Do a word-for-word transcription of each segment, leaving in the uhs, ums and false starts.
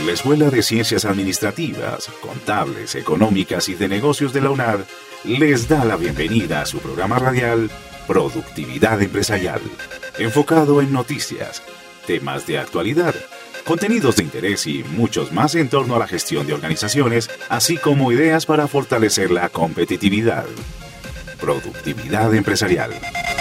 La Escuela de Ciencias Administrativas, Contables, Económicas y de Negocios de la UNAD les da la bienvenida a su programa radial Productividad Empresarial, enfocado en noticias, temas de actualidad, contenidos de interés y muchos más en torno a la gestión de organizaciones, así como ideas para fortalecer la competitividad. Productividad Empresarial.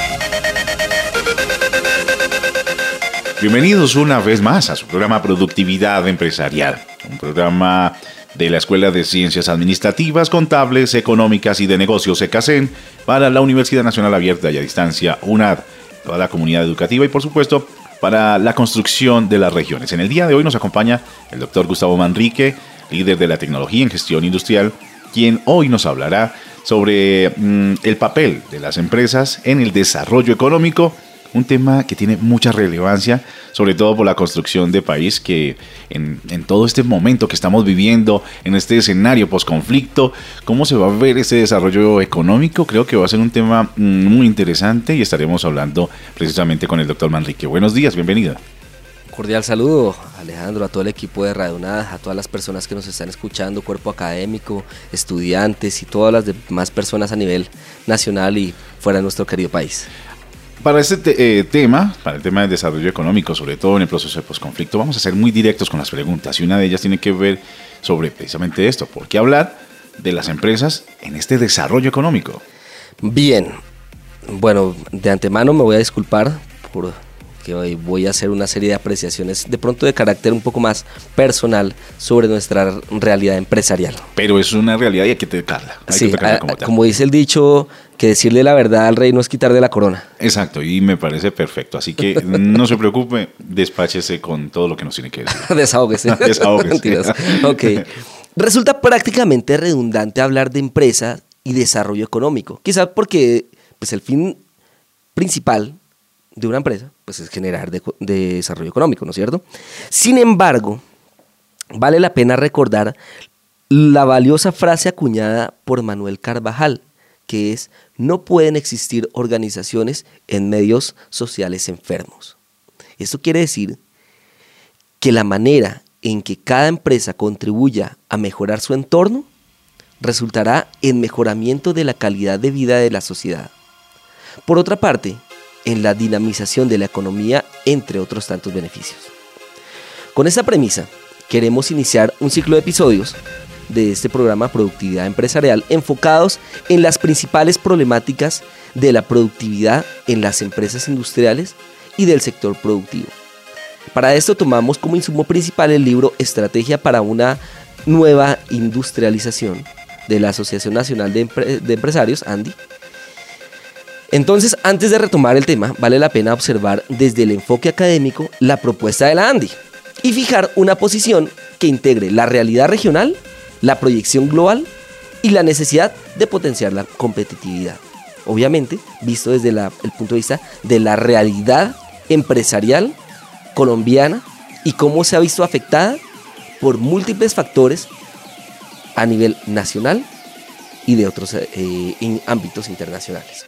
Bienvenidos una vez más a su programa Productividad Empresarial, un programa de la Escuela de Ciencias Administrativas, Contables, Económicas y de Negocios ECACEN para la Universidad Nacional Abierta y a Distancia UNAD, toda la comunidad educativa y por supuesto para la construcción de las regiones. En el día de hoy nos acompaña el doctor Gustavo Manrique, líder de la tecnología en gestión industrial, quien hoy nos hablará sobre mmm, el papel de las empresas en el desarrollo económico. Un tema que tiene mucha relevancia, sobre todo por la construcción de país que en, en todo este momento que estamos viviendo, en este escenario posconflicto, ¿cómo se va a ver ese desarrollo económico? Creo que va a ser un tema muy interesante y estaremos hablando precisamente con el doctor Manrique. Buenos días, bienvenido. Cordial saludo, Alejandro, a todo el equipo de Radio UNAD, a todas las personas que nos están escuchando, cuerpo académico, estudiantes y todas las demás personas a nivel nacional y fuera de nuestro querido país. Para este te- eh, tema, para el tema del desarrollo económico, sobre todo en el proceso de posconflicto, vamos a ser muy directos con las preguntas y una de ellas tiene que ver sobre precisamente esto. ¿Por qué hablar de las empresas en este desarrollo económico? Bien, bueno, de antemano me voy a disculpar por que hoy voy a hacer una serie de apreciaciones de pronto de carácter un poco más personal sobre nuestra realidad empresarial. Pero es una realidad y hay que tocarla. Hay Sí, que tocarla a, como a, tal. como dice el dicho, que decirle la verdad al rey no es quitarle la corona. Exacto, y me parece perfecto. Así que no se preocupe, despáchese con todo lo que nos tiene que decir. Desahógese. Desahógese. Mentiras. Ok. Resulta prácticamente redundante hablar de empresa y desarrollo económico. Quizás porque pues, el fin principal de una empresa pues, es generar de, de desarrollo económico, ¿no es cierto? Sin embargo, vale la pena recordar la valiosa frase acuñada por Manuel Carvajal, que es: no pueden existir organizaciones en medios sociales enfermos. Esto quiere decir que la manera en que cada empresa contribuya a mejorar su entorno resultará en mejoramiento de la calidad de vida de la sociedad. Por otra parte, en la dinamización de la economía, entre otros tantos beneficios. Con esta premisa, queremos iniciar un ciclo de episodios de este programa Productividad Empresarial enfocados en las principales problemáticas de la productividad en las empresas industriales y del sector productivo. Para esto tomamos como insumo principal el libro Estrategia para una nueva industrialización de la Asociación Nacional de, Empre- de Empresarios, ANDI. Entonces, antes de retomar el tema, vale la pena observar desde el enfoque académico la propuesta de la ANDI y fijar una posición que integre la realidad regional, la proyección global y la necesidad de potenciar la competitividad. Obviamente, visto desde la, el punto de vista de la realidad empresarial colombiana y cómo se ha visto afectada por múltiples factores a nivel nacional y de otros eh, en ámbitos internacionales.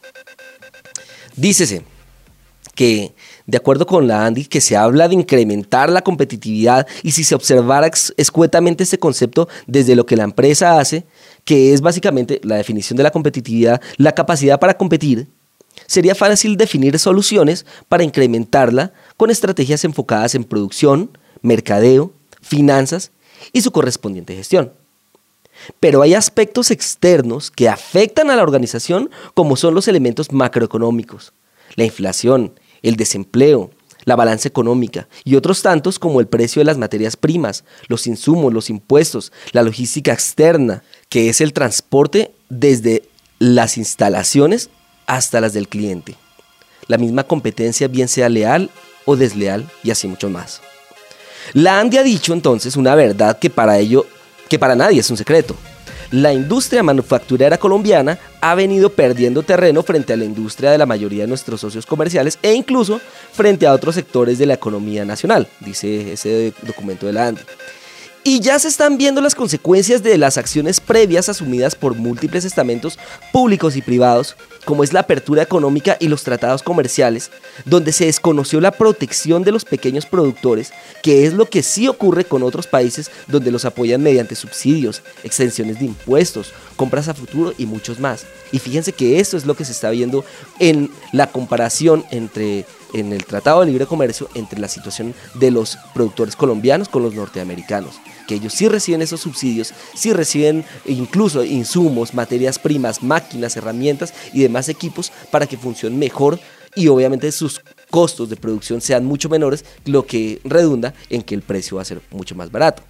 Dícese que, de acuerdo con la ANDI, que se habla de incrementar la competitividad y si se observara ex- escuetamente este concepto desde lo que la empresa hace, que es básicamente la definición de la competitividad, la capacidad para competir, sería fácil definir soluciones para incrementarla con estrategias enfocadas en producción, mercadeo, finanzas y su correspondiente gestión. Pero hay aspectos externos que afectan a la organización, como son los elementos macroeconómicos, la inflación, el desempleo, la balanza económica y otros tantos como el precio de las materias primas, los insumos, los impuestos, la logística externa, que es el transporte desde las instalaciones hasta las del cliente, la misma competencia bien sea leal o desleal y así mucho más. La ANDI ha dicho entonces una verdad que para ello que para nadie es un secreto. La industria manufacturera colombiana ha venido perdiendo terreno frente a la industria de la mayoría de nuestros socios comerciales e incluso frente a otros sectores de la economía nacional, dice ese documento de la ANDI. Y ya se están viendo las consecuencias de las acciones previas asumidas por múltiples estamentos públicos y privados como es la apertura económica y los tratados comerciales, donde se desconoció la protección de los pequeños productores, que es lo que sí ocurre con otros países donde los apoyan mediante subsidios, exenciones de impuestos, compras a futuro y muchos más. Y fíjense que esto es lo que se está viendo en la comparación entre en el Tratado de Libre Comercio entre la situación de los productores colombianos con los norteamericanos, que ellos sí reciben esos subsidios, sí reciben incluso insumos, materias primas, máquinas, herramientas y demás equipos para que funcionen mejor y obviamente sus costos de producción sean mucho menores, lo que redunda en que el precio va a ser mucho más barato.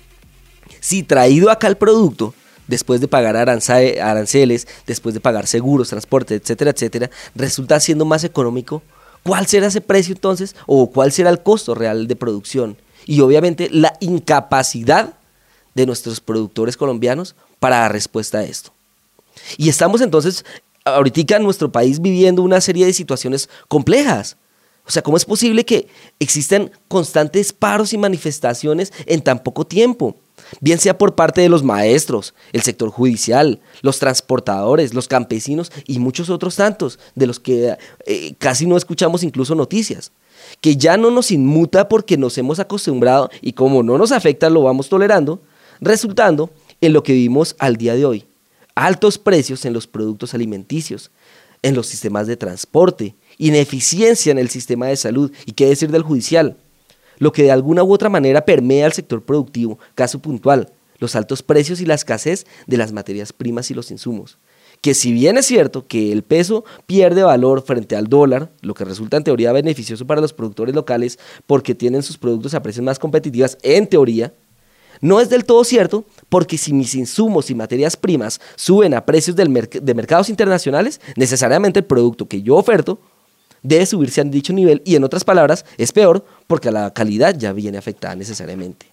Si traído acá el producto, después de pagar aranceles, después de pagar seguros, transporte, etcétera, etcétera, resulta siendo más económico, ¿cuál será ese precio entonces? ¿O cuál será el costo real de producción? Y obviamente la incapacidad de nuestros productores colombianos para dar respuesta a esto. Y estamos entonces, ahorita en nuestro país viviendo una serie de situaciones complejas. O sea, ¿cómo es posible que existan constantes paros y manifestaciones en tan poco tiempo? Bien sea por parte de los maestros, el sector judicial, los transportadores, los campesinos y muchos otros tantos, de los que eh, casi no escuchamos incluso noticias, que ya no nos inmuta porque nos hemos acostumbrado y como no nos afecta lo vamos tolerando, resultando en lo que vivimos al día de hoy, altos precios en los productos alimenticios, en los sistemas de transporte, ineficiencia en el sistema de salud y qué decir del judicial, lo que de alguna u otra manera permea al sector productivo, caso puntual, los altos precios y la escasez de las materias primas y los insumos. Que si bien es cierto que el peso pierde valor frente al dólar, lo que resulta en teoría beneficioso para los productores locales porque tienen sus productos a precios más competitivos, en teoría, no es del todo cierto porque si mis insumos y materias primas suben a precios del merc- de mercados internacionales, necesariamente el producto que yo oferto debe subirse a dicho nivel y en otras palabras es peor porque la calidad ya viene afectada necesariamente.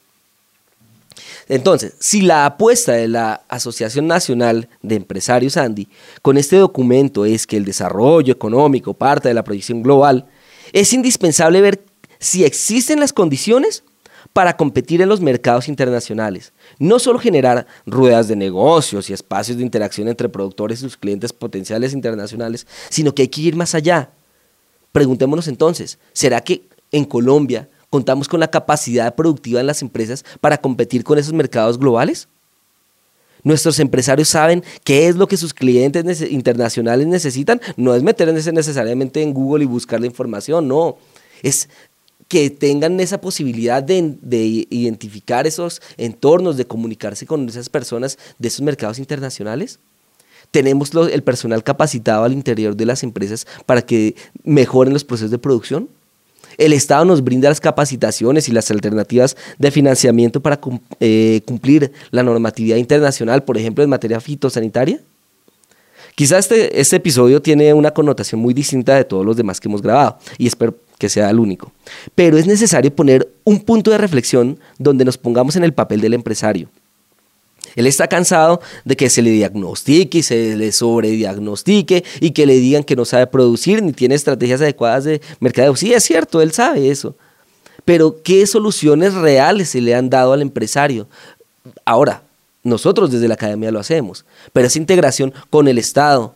Entonces, si la apuesta de la Asociación Nacional de Empresarios ANDI con este documento es que el desarrollo económico parte de la proyección global, es indispensable ver si existen las condiciones para competir en los mercados internacionales. No solo generar ruedas de negocios y espacios de interacción entre productores y sus clientes potenciales internacionales, sino que hay que ir más allá. Preguntémonos entonces, ¿será que en Colombia contamos con la capacidad productiva en las empresas para competir con esos mercados globales? ¿Nuestros empresarios saben qué es lo que sus clientes nece- internacionales necesitan? No es meterse necesariamente en Google y buscar la información, no. Es que tengan esa posibilidad de, de identificar esos entornos, de comunicarse con esas personas de esos mercados internacionales. ¿Tenemos lo, el personal capacitado al interior de las empresas para que mejoren los procesos de producción? ¿El Estado nos brinda las capacitaciones y las alternativas de financiamiento para cum, eh, cumplir la normatividad internacional, por ejemplo, en materia fitosanitaria? Quizás este, este episodio tiene una connotación muy distinta de todos los demás que hemos grabado y espero que sea el único. Pero es necesario poner un punto de reflexión donde nos pongamos en el papel del empresario. Él está cansado de que se le diagnostique y se le sobrediagnostique y que le digan que no sabe producir ni tiene estrategias adecuadas de mercadeo. Sí, es cierto, él sabe eso. Pero, ¿qué soluciones reales se le han dado al empresario? Ahora, nosotros desde la academia lo hacemos, pero esa integración con el Estado,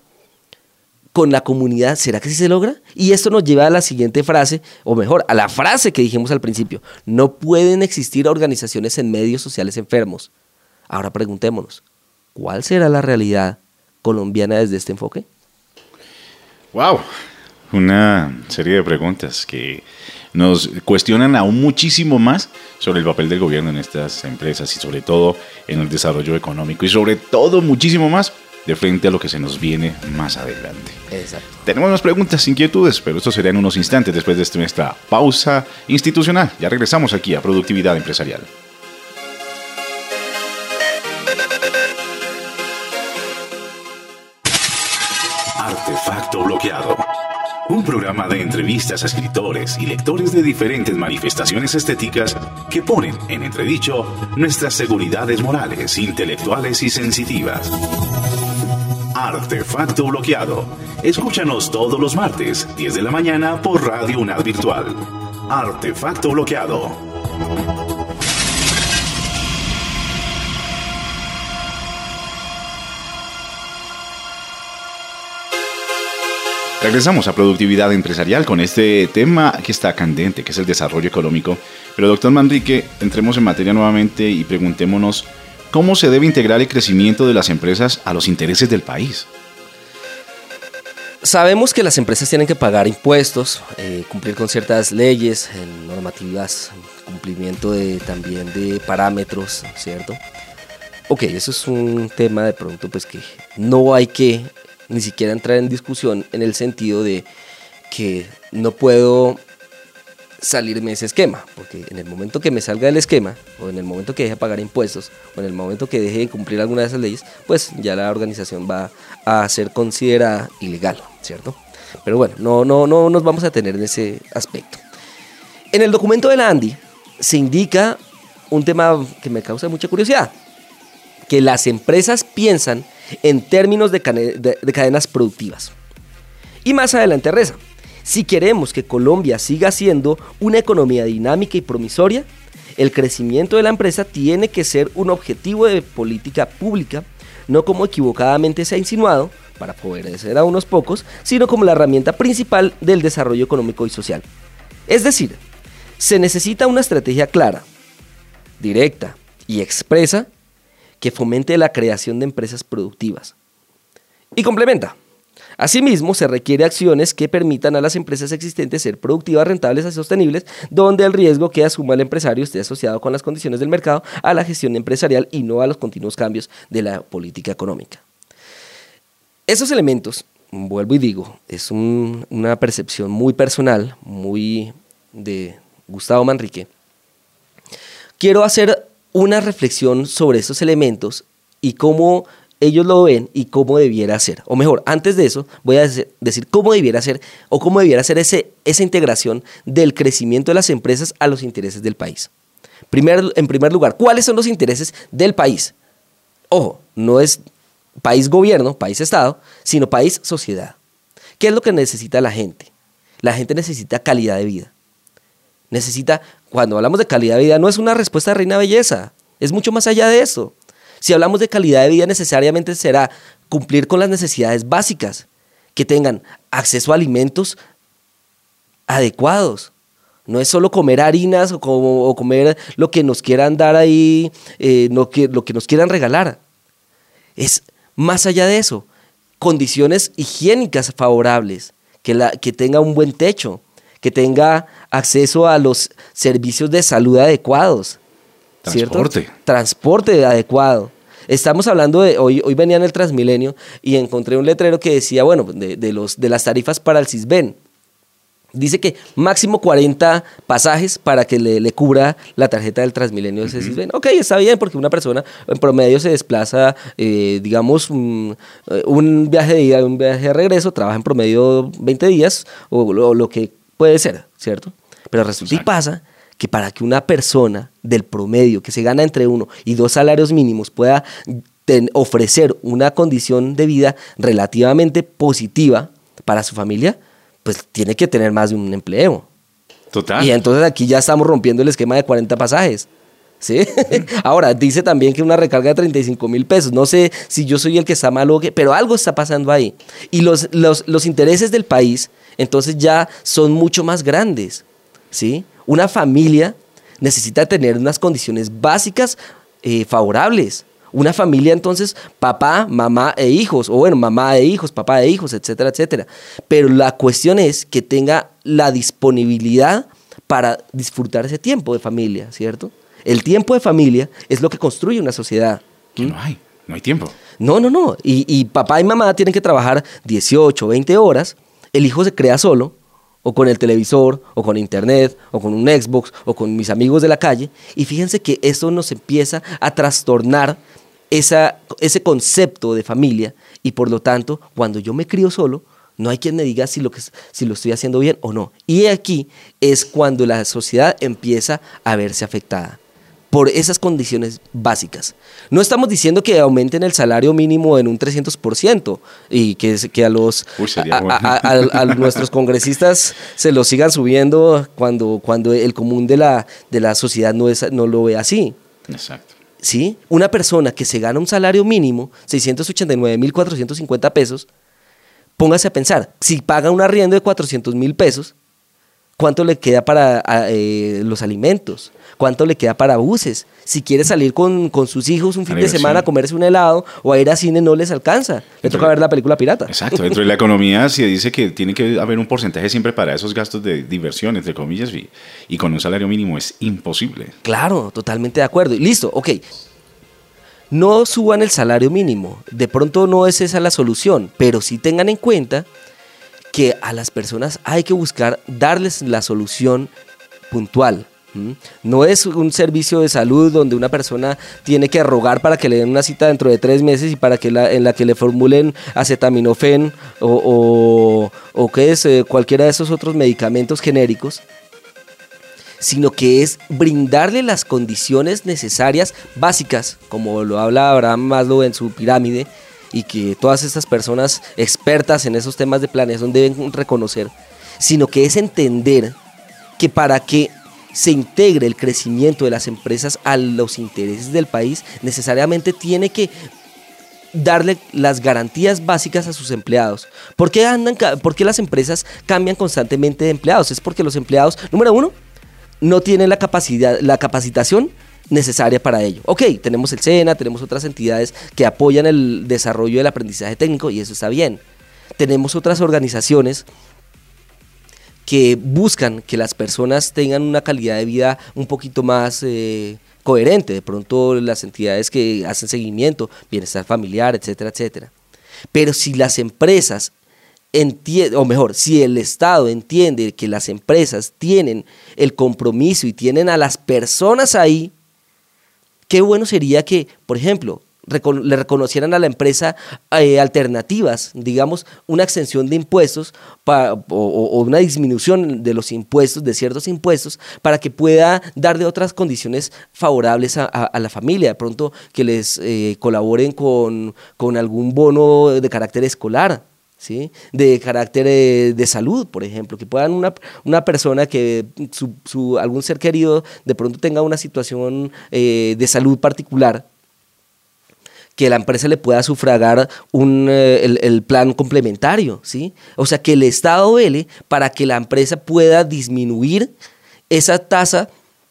con la comunidad, ¿será que sí se logra? Y esto nos lleva a la siguiente frase, o mejor, a la frase que dijimos al principio. No pueden existir organizaciones en medios sociales enfermos. Ahora preguntémonos, ¿cuál será la realidad colombiana desde este enfoque? ¡Wow! Una serie de preguntas que nos cuestionan aún muchísimo más sobre el papel del gobierno en estas empresas y sobre todo en el desarrollo económico y sobre todo muchísimo más de frente a lo que se nos viene más adelante. Exacto. Tenemos más preguntas, inquietudes, pero esto será en unos instantes después de nuestra pausa institucional. Ya regresamos aquí a Productividad Empresarial. Artefacto Bloqueado. Un programa de entrevistas a escritores y lectores de diferentes manifestaciones estéticas que ponen en entredicho nuestras seguridades morales, intelectuales y sensitivas. Artefacto Bloqueado. Escúchanos todos los martes, diez de la mañana por Radio UNAD Virtual. Artefacto Bloqueado. Regresamos a Productividad Empresarial con este tema que está candente, que es el desarrollo económico. Pero doctor Manrique, entremos en materia nuevamente y preguntémonos cómo se debe integrar el crecimiento de las empresas a los intereses del país. Sabemos que las empresas tienen que pagar impuestos, eh, cumplir con ciertas leyes, eh, normativas, cumplimiento de, también de parámetros, ¿cierto? Ok, eso es un tema de pronto pues que no hay que ni siquiera entrar en discusión en el sentido de que no puedo salirme de ese esquema, porque en el momento que me salga del esquema, o en el momento que deje de pagar impuestos, o en el momento que deje de cumplir alguna de esas leyes, pues ya la organización va a ser considerada ilegal, ¿cierto? Pero bueno, no, no, no nos vamos a tener en ese aspecto. En el documento de la ANDI se indica un tema que me causa mucha curiosidad, que las empresas piensan en términos de, cane- de, de cadenas productivas. Y más adelante reza: si queremos que Colombia siga siendo una economía dinámica y promisoria, el crecimiento de la empresa tiene que ser un objetivo de política pública, no como equivocadamente se ha insinuado, para favorecer a unos pocos, sino como la herramienta principal del desarrollo económico y social. Es decir, se necesita una estrategia clara, directa y expresa que fomente la creación de empresas productivas. Y complementa: asimismo, se requiere acciones que permitan a las empresas existentes ser productivas, rentables y sostenibles, donde el riesgo que asuma el empresario esté asociado con las condiciones del mercado, a la gestión empresarial y no a los continuos cambios de la política económica. Esos elementos, vuelvo y digo, es un, una percepción muy personal, muy de Gustavo Manrique. Quiero hacer una reflexión sobre esos elementos y cómo ellos lo ven y cómo debiera ser. O mejor, antes de eso, voy a decir cómo debiera ser o cómo debiera ser ese, esa integración del crecimiento de las empresas a los intereses del país. Primer, en primer lugar, ¿cuáles son los intereses del país? Ojo, no es país-gobierno, país-estado, sino país-sociedad. ¿Qué es lo que necesita la gente? La gente necesita calidad de vida. Necesita, cuando hablamos de calidad de vida, no es una respuesta de reina belleza, es mucho más allá de eso. Si hablamos de calidad de vida, necesariamente será cumplir con las necesidades básicas, que tengan acceso a alimentos adecuados. No es solo comer harinas o, como, o comer lo que nos quieran dar ahí, eh, no que, lo que nos quieran regalar. Es más allá de eso, condiciones higiénicas favorables, que, la, que tenga un buen techo, que tenga acceso a los servicios de salud adecuados. Transporte. ¿Cierto? Transporte adecuado. Estamos hablando de, hoy, hoy venía en el Transmilenio y encontré un letrero que decía, bueno, de, de, los, de las tarifas para el Sisbén. Dice que máximo cuarenta pasajes para que le, le cubra la tarjeta del Transmilenio de ese uh-huh. Sisbén. Ok, está bien, porque una persona en promedio se desplaza, eh, digamos, un, un viaje de ida y un viaje de regreso, trabaja en promedio veinte días o lo, lo que puede ser, ¿cierto? Pero resulta Exacto. y pasa que para que una persona del promedio que se gana entre uno y dos salarios mínimos pueda ten, ofrecer una condición de vida relativamente positiva para su familia, pues tiene que tener más de un empleo. Total. Y entonces aquí ya estamos rompiendo el esquema de cuarenta pasajes. ¿Sí? Uh-huh. Ahora, dice también que una recarga de treinta y cinco mil pesos. No sé si yo soy el que está mal o qué, pero algo está pasando ahí. Y los, los, los intereses del país, entonces ya son mucho más grandes. ¿Sí? Una familia necesita tener unas condiciones básicas eh, favorables. Una familia, entonces, papá, mamá e hijos, o bueno, mamá e hijos, papá e hijos, etcétera, etcétera. Pero la cuestión es que tenga la disponibilidad para disfrutar ese tiempo de familia, ¿cierto? El tiempo de familia es lo que construye una sociedad. Que no hay, no hay tiempo. No, no, no. Y, y papá y mamá tienen que trabajar dieciocho, veinte horas, el hijo se crea solo, o con el televisor, o con internet, o con un Xbox, o con mis amigos de la calle, y fíjense que eso nos empieza a trastornar esa, ese concepto de familia, y por lo tanto, cuando yo me crío solo, no hay quien me diga si lo, que, si lo estoy haciendo bien o no. Y aquí es cuando la sociedad empieza a verse afectada por esas condiciones básicas. No estamos diciendo que aumenten el salario mínimo en un trescientos por ciento y que, que a, los, Uy, a, bueno. a, a, a, a nuestros congresistas se lo sigan subiendo cuando, cuando el común de la, de la sociedad no, es, no lo ve así. Exacto. ¿Sí? Una persona que se gana un salario mínimo, seiscientos ochenta y nueve mil cuatrocientos cincuenta pesos, póngase a pensar, si paga un arriendo de cuatrocientos mil pesos, ¿cuánto le queda para eh, los alimentos? ¿Cuánto le queda para buses? Si quiere salir con, con sus hijos un fin de semana a comerse un helado o a ir a cine, no les alcanza. Le toca ver la película pirata. Exacto. Dentro de la economía se dice que tiene que haber un porcentaje siempre para esos gastos de diversión, entre comillas, y, y con un salario mínimo es imposible. Claro, totalmente de acuerdo. Y listo, ok. No suban el salario mínimo. De pronto no es esa la solución, pero sí tengan en cuenta que a las personas hay que buscar darles la solución puntual. ¿Mm? No es un servicio de salud donde una persona tiene que rogar para que le den una cita dentro de tres meses y para que la, en la que le formulen acetaminofén o, o, o qué es, eh, cualquiera de esos otros medicamentos genéricos, sino que es brindarle las condiciones necesarias básicas, como lo habla Abraham Maslow en su pirámide, y que todas estas personas expertas en esos temas de planeación deben reconocer, sino que es entender que para que se integre el crecimiento de las empresas a los intereses del país, necesariamente tiene que darle las garantías básicas a sus empleados. ¿Por qué andan, por qué las empresas cambian constantemente de empleados? Es porque los empleados, número uno, no tienen la capacidad, la capacitación necesaria para ello. Ok, tenemos el SENA, tenemos otras entidades que apoyan el desarrollo del aprendizaje técnico y eso está bien. Tenemos otras organizaciones que buscan que las personas tengan una calidad de vida un poquito más eh, coherente. De pronto las entidades que hacen seguimiento, bienestar familiar, etcétera, etcétera. Pero si las empresas entienden, o mejor, si el Estado entiende que las empresas tienen el compromiso y tienen a las personas ahí, qué bueno sería que, por ejemplo, recono- le reconocieran a la empresa eh, alternativas, digamos, una exención de impuestos pa- o, o una disminución de los impuestos, de ciertos impuestos, para que pueda dar de otras condiciones favorables a, a, a la familia. De pronto que les eh, colaboren con, con algún bono de carácter escolar, ¿sí? De carácter eh, de salud, por ejemplo, que puedan una, una persona que su, su, algún ser querido de pronto tenga una situación eh, de salud particular, que la empresa le pueda sufragar un, eh, el, el plan complementario, ¿sí? O sea, que el Estado vele para que la empresa pueda disminuir esa tasa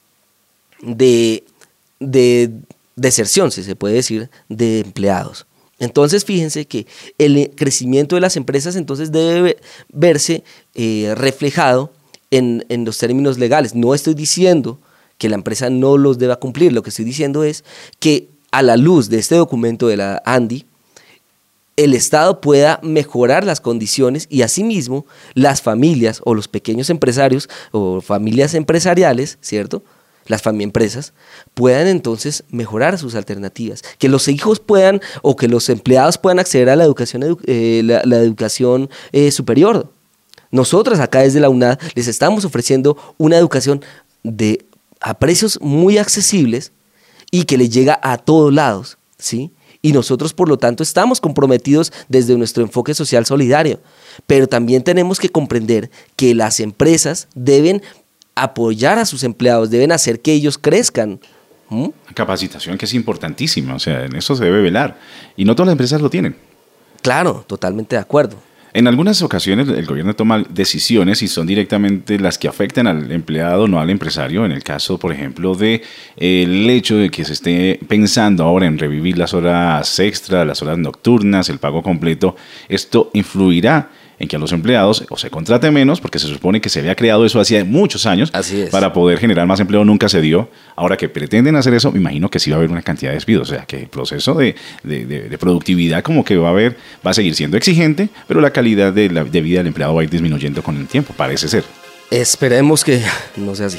de, de deserción, si se puede decir, de empleados. Entonces, fíjense que el crecimiento de las empresas entonces debe verse eh, reflejado en, en los términos legales. No estoy diciendo que la empresa no los deba cumplir, lo que estoy diciendo es que a la luz de este documento de la ANDI, el Estado pueda mejorar las condiciones y asimismo las familias o los pequeños empresarios o familias empresariales, ¿cierto?, las empresas puedan entonces mejorar sus alternativas, que los hijos puedan o que los empleados puedan acceder a la educación, edu eh, la, la educación eh, superior. Nosotros acá desde la UNAD les estamos ofreciendo una educación de, a precios muy accesibles y que les llega a todos lados, ¿sí? Y nosotros, por lo tanto, estamos comprometidos desde nuestro enfoque social solidario, pero también tenemos que comprender que las empresas deben apoyar a sus empleados, deben hacer que ellos crezcan. ¿Mm? Capacitación que es importantísima, o sea, en eso se debe velar. Y no todas las empresas lo tienen. Claro, totalmente de acuerdo. En algunas ocasiones el gobierno toma decisiones y son directamente las que afectan al empleado, no al empresario. En el caso, por ejemplo, de eh, el hecho de que se esté pensando ahora en revivir las horas extras, las horas nocturnas, el pago completo, esto influirá en que a los empleados o se contrate menos, porque se supone que se había creado eso hacía muchos años. Así es. Para poder generar más empleo, nunca se dio. Ahora que pretenden hacer eso, me imagino que sí va a haber una cantidad de despidos, o sea, que el proceso de, de, de, de productividad como que va a haber, va a seguir siendo exigente, pero la calidad de, la, de vida del empleado va a ir disminuyendo con el tiempo, parece ser. Esperemos que no sea así.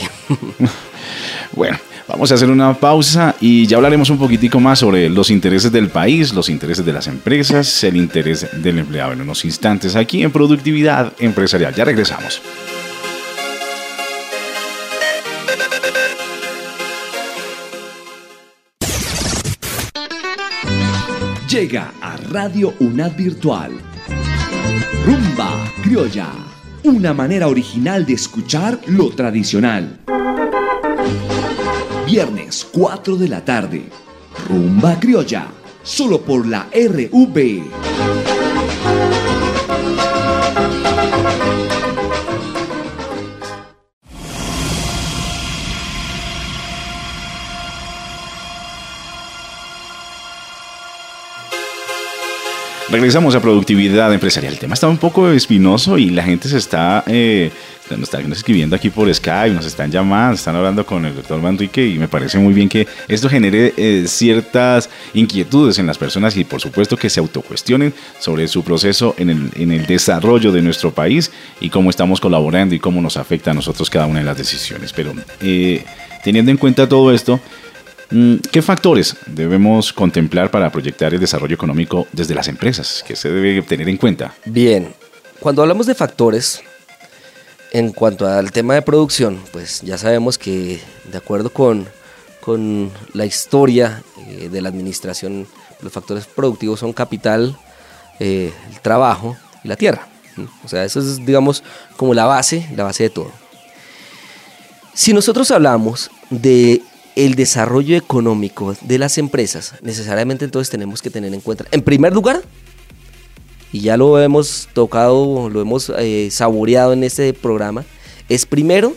Bueno, vamos a hacer una pausa y ya hablaremos un poquitico más sobre los intereses del país, los intereses de las empresas, el interés del empleado en unos instantes aquí en Productividad Empresarial. Ya regresamos. Llega a Radio UNAD Virtual Rumba Criolla, una manera original de escuchar lo tradicional. Viernes cuatro de la tarde, Rumba Criolla, solo por la R V. Regresamos a productividad empresarial. El tema está un poco espinoso y la gente se está, eh, nos está escribiendo aquí por Skype, nos están llamando, están hablando con el doctor Manrique y me parece muy bien que esto genere eh, ciertas inquietudes en las personas y por supuesto que se autocuestionen sobre su proceso en el, en el desarrollo de nuestro país y cómo estamos colaborando y cómo nos afecta a nosotros cada una de las decisiones. Pero eh, teniendo en cuenta todo esto, ¿qué factores debemos contemplar para proyectar el desarrollo económico desde las empresas? ¿Qué se debe tener en cuenta? Bien, cuando hablamos de factores, en cuanto al tema de producción, pues ya sabemos que de acuerdo con, con la historia eh, de la administración, los factores productivos son capital, eh, el trabajo y la tierra. O sea, eso es, digamos, como la base, la base de todo. Si nosotros hablamos de el desarrollo económico de las empresas, necesariamente entonces tenemos que tener en cuenta, en primer lugar, y ya lo hemos tocado, lo hemos eh, saboreado en este programa, es primero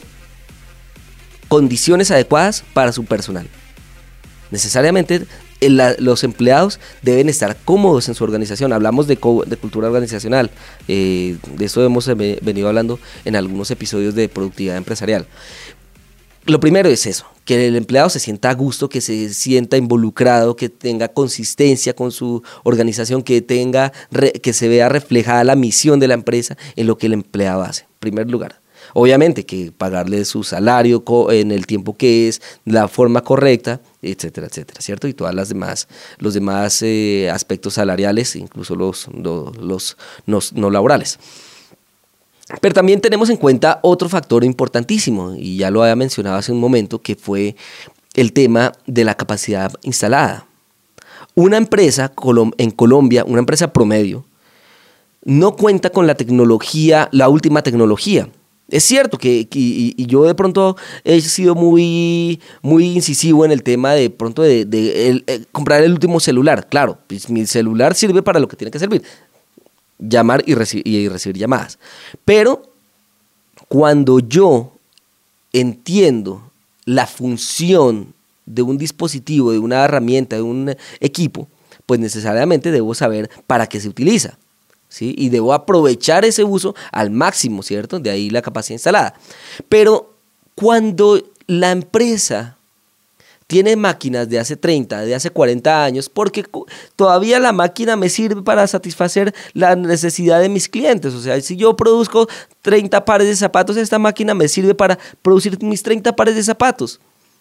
condiciones adecuadas para su personal. Necesariamente el, la, los empleados deben estar cómodos en su organización. Hablamos de, co, de cultura organizacional, eh, de eso hemos eh, venido hablando en algunos episodios de productividad empresarial. Lo primero es eso, que el empleado se sienta a gusto, que se sienta involucrado, que tenga consistencia con su organización, que tenga, que se vea reflejada la misión de la empresa en lo que el empleado hace, en primer lugar. Obviamente que pagarle su salario en el tiempo que es, la forma correcta, etcétera, etcétera, ¿cierto? Y todas las demás, los demás eh, aspectos salariales, incluso los, los, los no, no laborales. Pero también tenemos en cuenta otro factor importantísimo, y ya lo había mencionado hace un momento, que fue el tema de la capacidad instalada. Una empresa en Colombia, una empresa promedio, no cuenta con la tecnología, la última tecnología. Es cierto que, que y, y yo de pronto he sido muy, muy incisivo en el tema de pronto de, de el, el, comprar el último celular. Claro, pues mi celular sirve para lo que tiene que servir. Llamar y, reci- y recibir llamadas. Pero cuando yo entiendo la función de un dispositivo, de una herramienta, de un equipo, pues necesariamente debo saber para qué se utiliza, ¿sí? Y debo aprovechar ese uso al máximo, ¿cierto? De ahí la capacidad instalada. Pero cuando la empresa tiene máquinas de hace treinta, de hace cuarenta años, porque todavía la máquina me sirve para satisfacer la necesidad de mis clientes. O sea, si yo produzco treinta pares de zapatos, esta máquina me sirve para producir mis treinta pares de zapatos.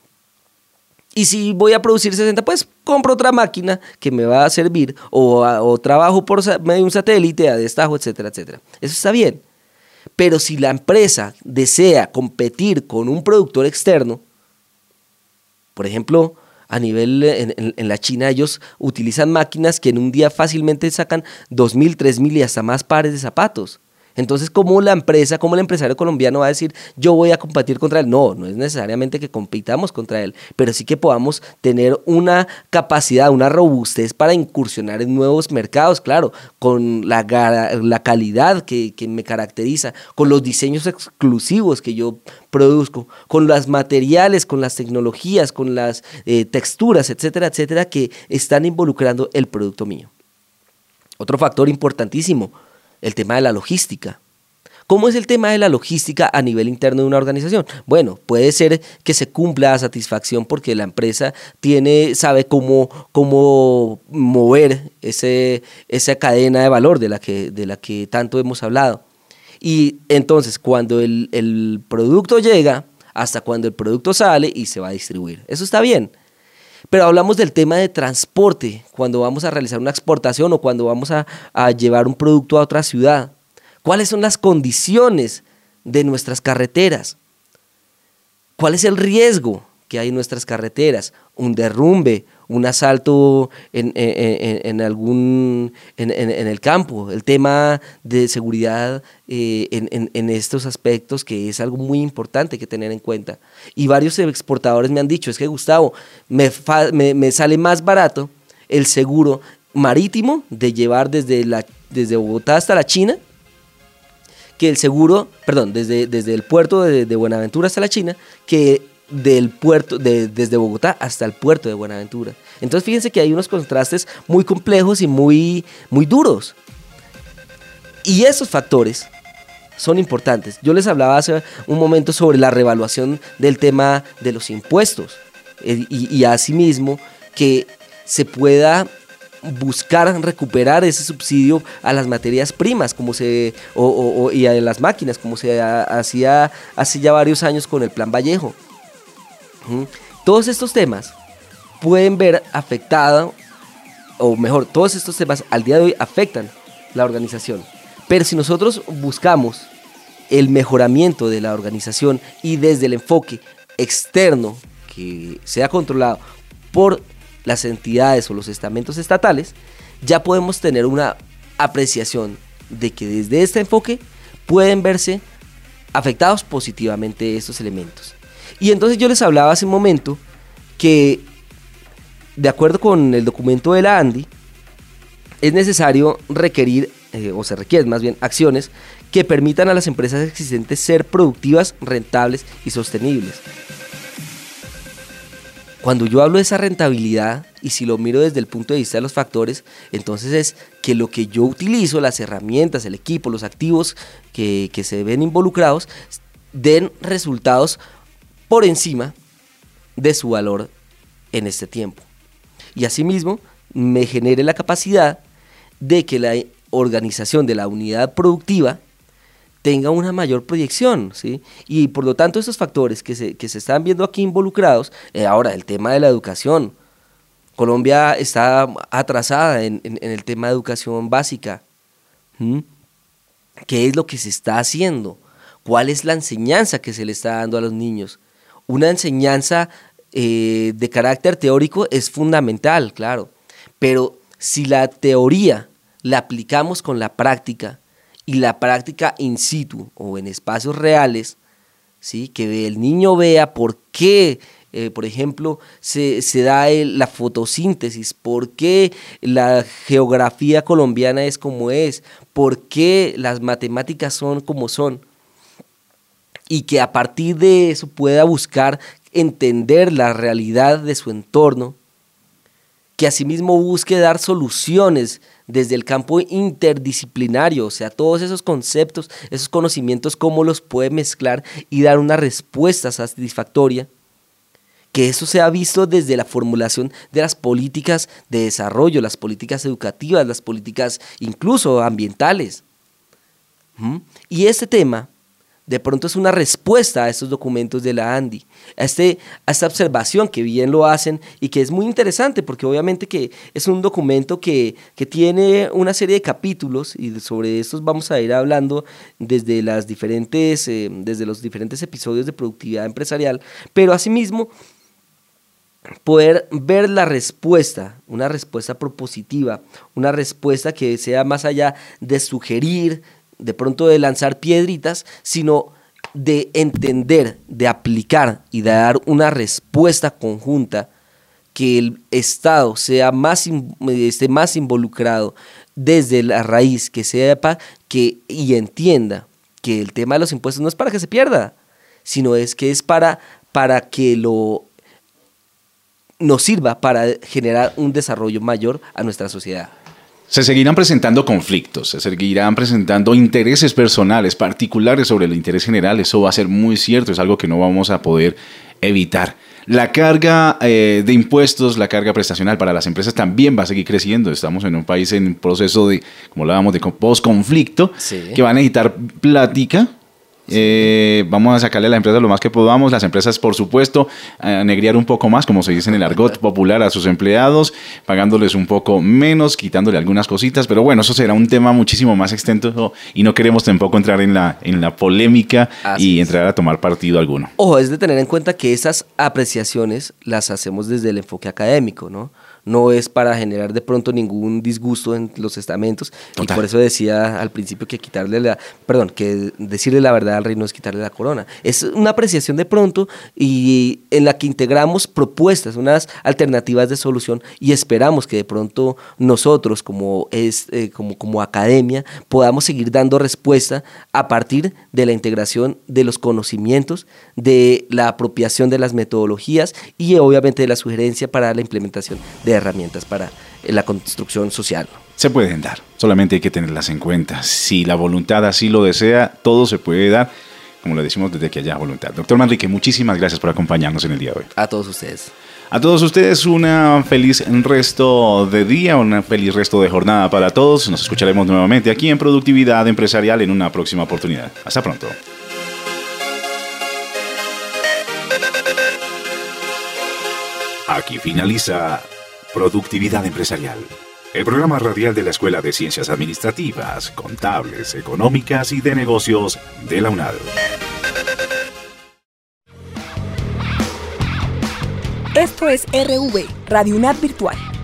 Y si voy a producir sesenta, pues compro otra máquina que me va a servir, o, o trabajo por medio de un satélite a destajo, etcétera, etcétera. Eso está bien. Pero si la empresa desea competir con un productor externo, por ejemplo, a nivel en, en, en la China, ellos utilizan máquinas que en un día fácilmente sacan dos mil, tres mil y hasta más pares de zapatos. Entonces, ¿cómo la empresa, cómo el empresario colombiano va a decir yo voy a competir contra él? No, no es necesariamente que compitamos contra él, pero sí que podamos tener una capacidad, una robustez para incursionar en nuevos mercados, claro, con la, la calidad que, que me caracteriza, con los diseños exclusivos que yo produzco, con los materiales, con las tecnologías, con las eh, texturas, etcétera, etcétera, que están involucrando el producto mío. Otro factor importantísimo, el tema de la logística. ¿Cómo es el tema de la logística a nivel interno de una organización? Bueno, puede ser que se cumpla a satisfacción porque la empresa tiene, sabe cómo, cómo mover ese, esa cadena de valor de la que, de la que tanto hemos hablado. Y entonces, cuando el, el producto llega, hasta cuando el producto sale y se va a distribuir. Eso está bien. Pero hablamos del tema de transporte, cuando vamos a realizar una exportación o cuando vamos a, a llevar un producto a otra ciudad. ¿Cuáles son las condiciones de nuestras carreteras? ¿Cuál es el riesgo que hay en nuestras carreteras? Un derrumbe, un asalto en, en, en, algún, en, en, en el campo, el tema de seguridad eh, en, en, en estos aspectos, que es algo muy importante que tener en cuenta. Y varios exportadores me han dicho, es que Gustavo, me, fa, me, me sale más barato el seguro marítimo de llevar desde, la, desde Bogotá hasta la China, que el seguro, perdón, desde, desde el puerto de, de Buenaventura hasta la China, que del puerto, de, desde Bogotá hasta el puerto de Buenaventura. Entonces fíjense que hay unos contrastes muy complejos y muy, muy duros. Y esos factores son importantes. Yo les hablaba hace un momento sobre la reevaluación del tema de los impuestos eh, y, y asimismo que se pueda buscar recuperar ese subsidio a las materias primas como se, o, o, o, y a las máquinas como se ha, hacía hace ya varios años con el Plan Vallejo. Todos estos temas pueden ver afectada, o mejor, todos estos temas al día de hoy afectan la organización. Pero si nosotros buscamos el mejoramiento de la organización y desde el enfoque externo que sea controlado por las entidades o los estamentos estatales, ya podemos tener una apreciación de que desde este enfoque pueden verse afectados positivamente estos elementos. Y entonces yo les hablaba hace un momento que, de acuerdo con el documento de la ANDI, es necesario requerir, eh, o se requieren más bien, acciones que permitan a las empresas existentes ser productivas, rentables y sostenibles. Cuando yo hablo de esa rentabilidad, y si lo miro desde el punto de vista de los factores, entonces es que lo que yo utilizo, las herramientas, el equipo, los activos que, que se ven involucrados, den resultados por encima de su valor en este tiempo. Y asimismo me genere la capacidad de que la organización de la unidad productiva tenga una mayor proyección, ¿sí? Y por lo tanto estos factores que se, que se están viendo aquí involucrados, eh, ahora el tema de la educación. Colombia está atrasada en, en, en el tema de educación básica. ¿Mm? ¿Qué es lo que se está haciendo? ¿Cuál es la enseñanza que se le está dando a los niños? Una enseñanza eh, de carácter teórico es fundamental, claro, pero si la teoría la aplicamos con la práctica y la práctica in situ o en espacios reales, ¿sí? Que el niño vea por qué, eh, por ejemplo, se, se da el, la fotosíntesis, por qué la geografía colombiana es como es, por qué las matemáticas son como son, y que a partir de eso pueda buscar entender la realidad de su entorno, que asimismo busque dar soluciones desde el campo interdisciplinario, o sea, todos esos conceptos, esos conocimientos, cómo los puede mezclar y dar una respuesta satisfactoria, que eso se ha visto desde la formulación de las políticas de desarrollo, las políticas educativas, las políticas incluso ambientales. ¿Mm? Y este tema de pronto es una respuesta a estos documentos de la ANDI, a, este, a esta observación que bien lo hacen y que es muy interesante porque obviamente que es un documento que, que tiene una serie de capítulos y sobre estos vamos a ir hablando desde, las diferentes, eh, desde los diferentes episodios de productividad empresarial, pero asimismo poder ver la respuesta, una respuesta propositiva, una respuesta que sea más allá de sugerir, de pronto de lanzar piedritas, sino de entender, de aplicar y de dar una respuesta conjunta, que el Estado sea más, esté más involucrado desde la raíz, que sepa que, y entienda que el tema de los impuestos no es para que se pierda, sino es que es para, para que lo, nos sirva para generar un desarrollo mayor a nuestra sociedad. Se seguirán presentando conflictos, se seguirán presentando intereses personales, particulares sobre el interés general. Eso va a ser muy cierto, es algo que no vamos a poder evitar. La carga eh, de impuestos, la carga prestacional para las empresas también va a seguir creciendo. Estamos en un país en proceso de, como hablábamos, de post-conflicto, sí, que va a necesitar plática. Eh, vamos a sacarle a las empresas lo más que podamos, las empresas por supuesto a negrear un poco más, como se dice en el argot popular, a sus empleados, pagándoles un poco menos, quitándole algunas cositas, pero bueno, eso será un tema muchísimo más extenso y no queremos tampoco entrar en la, en la polémica. Así y es. Entrar a tomar partido alguno. Ojo, es de tener en cuenta que esas apreciaciones las hacemos desde el enfoque académico, ¿no? no es para generar de pronto ningún disgusto en los estamentos. Total. Y por eso decía al principio que quitarle la, perdón, que decirle la verdad al rey no es quitarle la corona. Es una apreciación de pronto y en la que integramos propuestas, unas alternativas de solución y esperamos que de pronto nosotros como, es, eh, como, como academia podamos seguir dando respuesta a partir de la integración de los conocimientos, de la apropiación de las metodologías y obviamente de la sugerencia para la implementación de herramientas para la construcción social. Se pueden dar, solamente hay que tenerlas en cuenta. Si la voluntad así lo desea, todo se puede dar, como lo decimos, desde que haya voluntad. Doctor Manrique, muchísimas gracias por acompañarnos en el día de hoy. A todos ustedes. A todos ustedes, un feliz resto de día, un feliz resto de jornada para todos. Nos escucharemos nuevamente aquí en Productividad Empresarial en una próxima oportunidad. Hasta pronto. Aquí finaliza Productividad Empresarial, el programa radial de la Escuela de Ciencias Administrativas, Contables, Económicas y de Negocios de la UNAD. Esto es R V, Radio UNAD Virtual.